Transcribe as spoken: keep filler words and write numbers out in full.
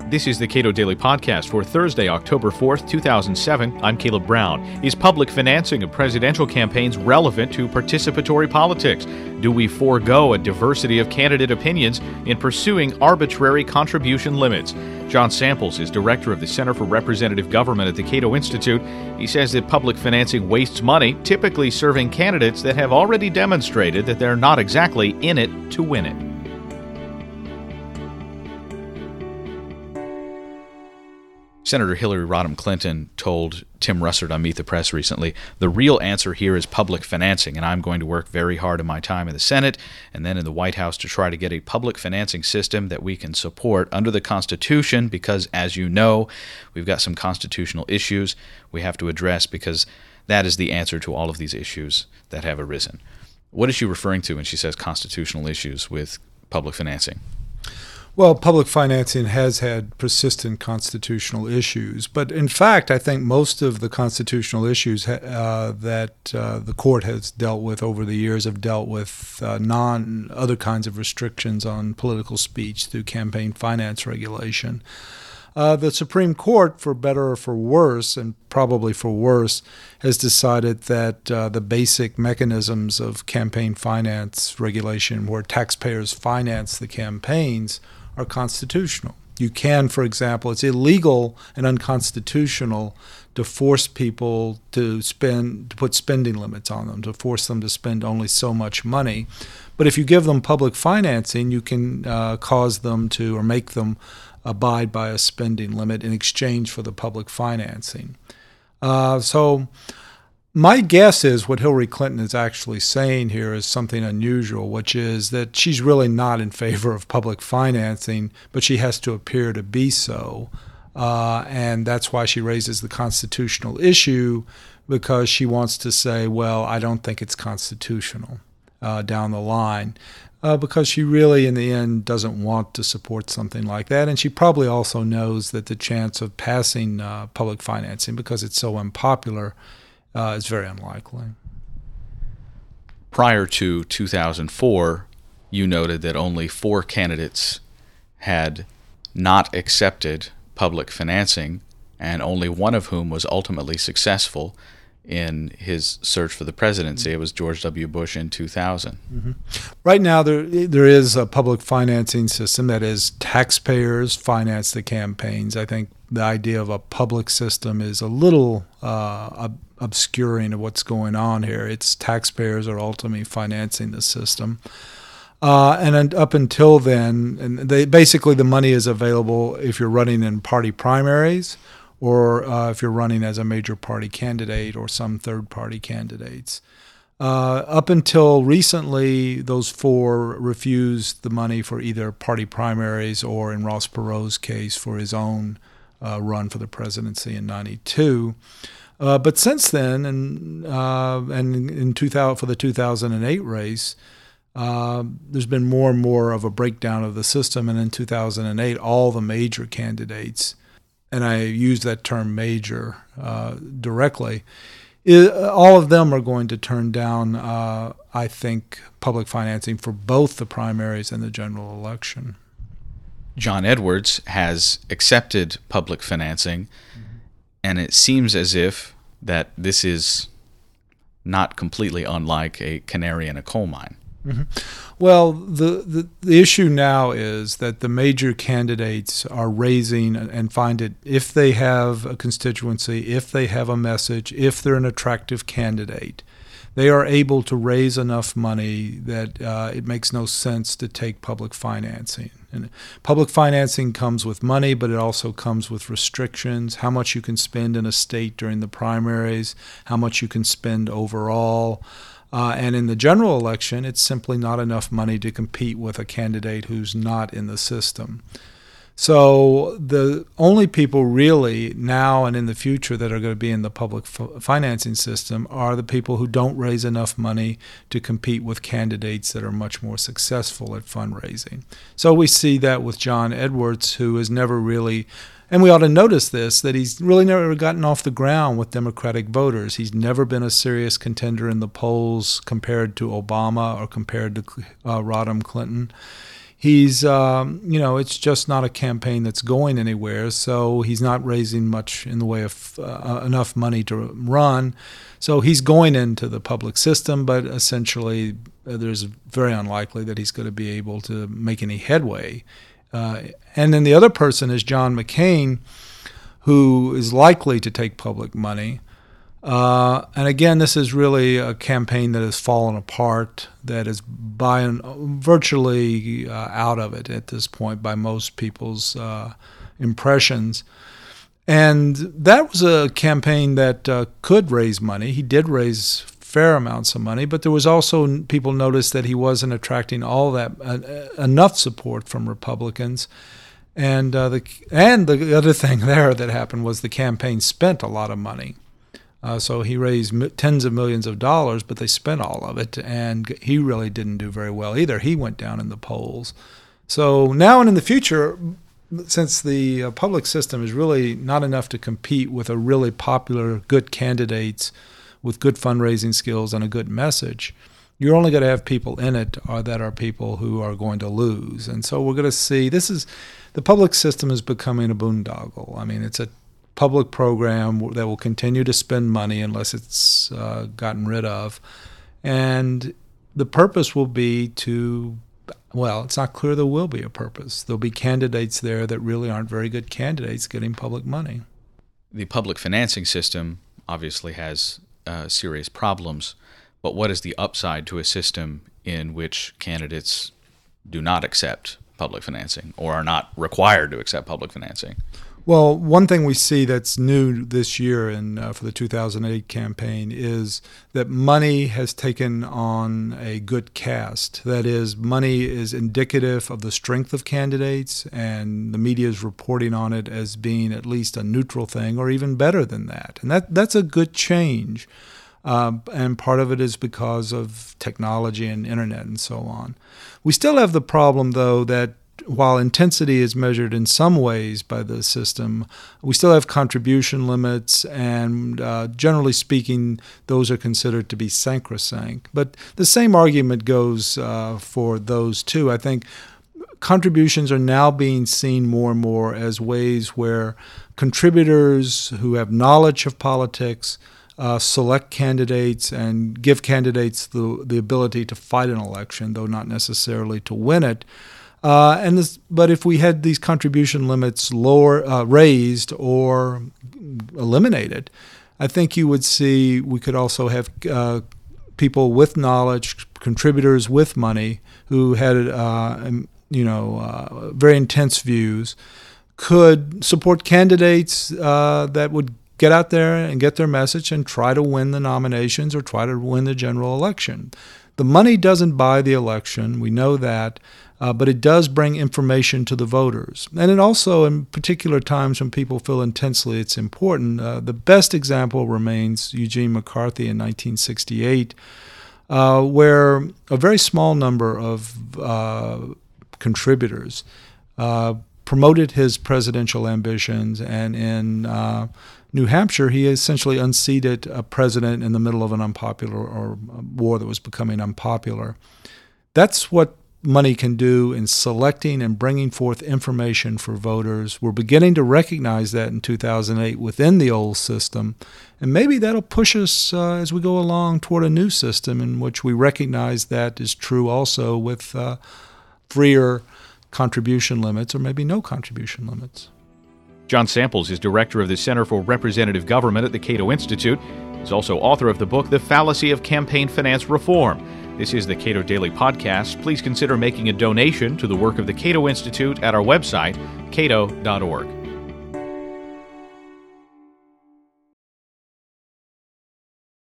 This is the Cato Daily Podcast for Thursday, October fourth, two thousand seven. I'm Caleb Brown. Is public financing of presidential campaigns relevant to participatory politics? Do we forego a diversity of candidate opinions in pursuing arbitrary contribution limits? John Samples is director of the Center for Representative Government at the Cato Institute. He says that public financing wastes money, typically serving candidates that have already demonstrated that they're not exactly in it to win it. Senator Hillary Rodham Clinton told Tim Russert on Meet the Press recently, the real answer here is public financing, and I'm going to work very hard in my time in the Senate and then in the White House to try to get a public financing system that we can support under the Constitution because, as you know, we've got some constitutional issues we have to address because that is the answer to all of these issues that have arisen. What is she referring to when she says constitutional issues with public financing? Well, public financing has had persistent constitutional issues, but in fact, I think most of the constitutional issues uh, that uh, the court has dealt with over the years have dealt with uh, non other kinds of restrictions on political speech through campaign finance regulation. Uh, the Supreme Court, for better or for worse, and probably for worse, has decided that uh, the basic mechanisms of campaign finance regulation, where taxpayers finance the campaigns, are constitutional. You can, for example, it's illegal and unconstitutional to force people to spend, to put spending limits on them, to force them to spend only so much money. But if you give them public financing, you can uh, cause them to or make them abide by a spending limit in exchange for the public financing. Uh, so my guess is what Hillary Clinton is actually saying here is something unusual, which is that she's really not in favor of public financing, but she has to appear to be so. Uh, and that's why she raises the constitutional issue, because she wants to say, well, I don't think it's constitutional uh, down the line. Uh, because she really, in the end, doesn't want to support something like that. And she probably also knows that the chance of passing uh, public financing, because it's so unpopular, uh, is very unlikely. Prior to two thousand four, you noted that only four candidates had not accepted public financing, and only one of whom was ultimately successful in his search for the presidency. It was George W. Bush in two thousand. Mm-hmm. Right now, there there is a public financing system that is taxpayers finance the campaigns. I think the idea of a public system is a little uh, ob- obscuring of what's going on here. It's taxpayers are ultimately financing the system. Uh, and up until then, and they, basically the money is available if you're running in party primaries, or uh, if you're running as a major party candidate or some third-party candidates. Uh, up until recently, those four refused the money for either party primaries or, in Ross Perot's case, for his own uh, run for the presidency in ninety-two. Uh, but since then, and uh, and in two thousand, for the two thousand eight race, uh, there's been more and more of a breakdown of the system. And in two thousand eight, all the major candidates, and I use that term major uh, directly, it, all of them are going to turn down, uh, I think, public financing for both the primaries and the general election. John Edwards has accepted public financing, mm-hmm. and it seems as if that this is not completely unlike a canary in a coal mine. Mm-hmm. Well, the, the the issue now is that the major candidates are raising and find it, if they have a constituency, if they have a message, if they're an attractive candidate, they are able to raise enough money that uh, it makes no sense to take public financing. And public financing comes with money, but it also comes with restrictions, how much you can spend in a state during the primaries, how much you can spend overall. Uh, and in the general election, it's simply not enough money to compete with a candidate who's not in the system. So the only people really now and in the future that are going to be in the public f- financing system are the people who don't raise enough money to compete with candidates that are much more successful at fundraising. So we see that with John Edwards, who has never really, and we ought to notice this, that he's really never gotten off the ground with Democratic voters. He's never been a serious contender in the polls compared to Obama or compared to uh, Rodham Clinton. he's, um, you know, it's just not a campaign that's going anywhere. So he's not raising much in the way of uh, enough money to run. So he's going into the public system, but essentially uh, there's very unlikely that he's going to be able to make any headway. Uh, and then the other person is John McCain, who is likely to take public money. Uh, and again, this is really a campaign that has fallen apart, that is by and virtually uh, out of it at this point by most people's uh, impressions. And that was a campaign that uh, could raise money. He did raise fair amounts of money, but there was also, people noticed that he wasn't attracting all that uh, enough support from Republicans. And uh, the and the other thing there that happened was the campaign spent a lot of money. Uh, so he raised m- tens of millions of dollars, but they spent all of it, and he really didn't do very well either. He went down in the polls. So now and in the future, since the uh, public system is really not enough to compete with a really popular, good candidates with good fundraising skills and a good message, you're only going to have people in it or that are people who are going to lose. And so we're going to see, this is, the public system is becoming a boondoggle. I mean, it's a public program that will continue to spend money unless it's uh, gotten rid of. And the purpose will be to, well, it's not clear there will be a purpose. There'll be candidates there that really aren't very good candidates getting public money. The public financing system obviously has uh, serious problems, but what is the upside to a system in which candidates do not accept public financing or are not required to accept public financing? Well, one thing we see that's new this year and uh, for the two thousand eight campaign is that money has taken on a good cast. That is, money is indicative of the strength of candidates, and the media is reporting on it as being at least a neutral thing or even better than that. And that that's a good change. Uh, and part of it is because of technology and internet and so on. We still have the problem, though, that while intensity is measured in some ways by the system, we still have contribution limits, and uh, generally speaking, those are considered to be sacrosanct. But the same argument goes uh, for those too. I think contributions are now being seen more and more as ways where contributors who have knowledge of politics uh, select candidates and give candidates the, the ability to fight an election, though not necessarily to win it. Uh, and this, but if we had these contribution limits lower, uh, raised or eliminated, I think you would see we could also have uh, people with knowledge, contributors with money, who had uh, you know uh, very intense views, could support candidates uh, that would get out there and get their message and try to win the nominations or try to win the general election. The money doesn't buy the election. We know that. Uh, but it does bring information to the voters. And it also, in particular times when people feel intensely it's important, uh, the best example remains Eugene McCarthy in nineteen sixty-eight, uh, where a very small number of uh, contributors uh, promoted his presidential ambitions, and in uh, New Hampshire, he essentially unseated a president in the middle of an unpopular or a war that was becoming unpopular. That's what money can do in selecting and bringing forth information for voters. We're beginning to recognize that in two thousand eight within the old system, and maybe that'll push us uh, as we go along toward a new system in which we recognize that is true also with uh, freer contribution limits or maybe no contribution limits. John Samples is director of the Center for Representative Government at the Cato Institute. He's also author of the book, The Fallacy of Campaign Finance Reform. This is the Cato Daily Podcast. Please consider making a donation to the work of the Cato Institute at our website, cato dot org.